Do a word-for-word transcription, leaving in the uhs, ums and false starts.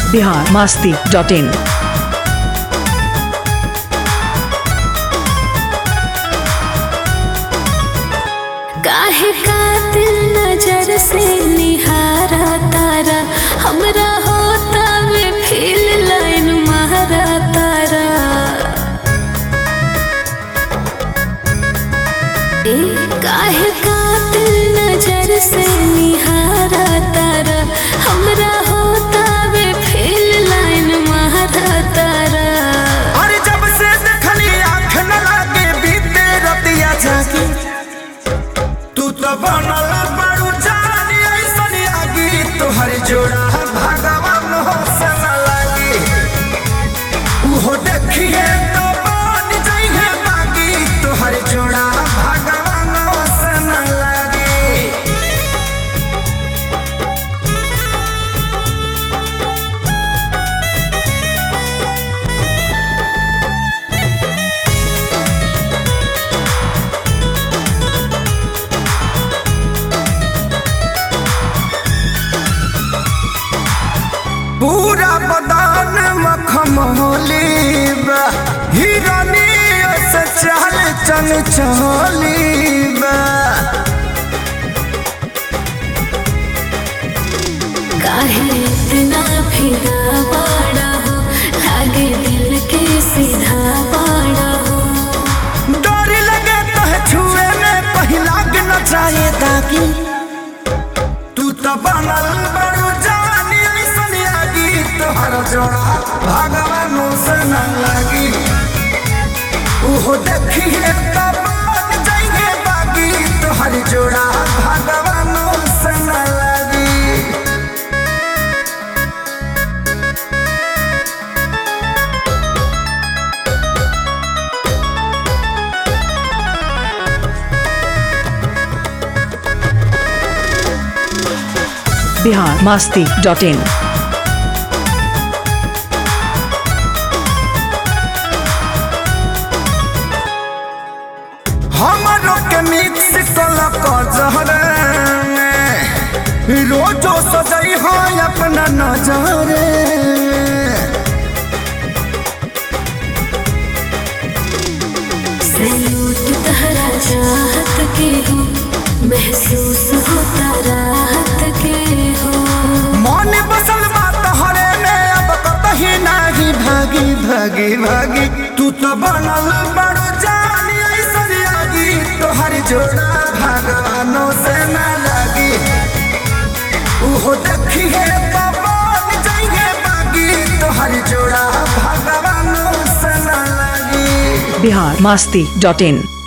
Bihar Masti dot इन। काहे कातिल नजर से निहारा तारा, हमरा होता में फील लाइन मारा तारा। ए काहे कातिल नजर से निहारा तारा, हमरा होता में फील लाइन मारा तारा। अरे जब से देखली आँख न लागे बीते रतिया जागी, तू तो बनल बड़ू जानी ऐसन आगी, तोहर जोड़ा भगवान हो से न लागी। उहो देखिए तो बन जाइए बागी, तोहर जोड़ा भगवान हो से न लागी। पूरा बदान मखमली बा, हिरनी से चाल चल चली बा। काहे इतना फिदा बाड़ा हो, लागे दिल के सीधा बाड़ा हो। डर लगे तो छुए में पहिला न चाहे ताकि, तू तो बनल बड़ू जानी ऐसन आगी, तोहर जोड़ा भगवान से न लागी। उहो देखिए तो बन जाइए बागी, तोहर जोड़ा भगवान से न लागी। Bihar Masti dot in. हमरो के मिक्स कलक जहर में, रोजो सजई हो अपना नजर। सैलूट तहरा चाहत के हो, महसूस होता राहत के हो। मन बसल बात हरे में, अब कतही नहीं भागी भागी भागी। तू तो बनल बड़ू जानी ऐसन आगी, तोहर जोड़ा भगवानों से न लागी। उहो देखिए तो बन जाइए बागी, तोहर जोड़ा भगवानों से न लागी। बिहार मस्ती डॉट इन।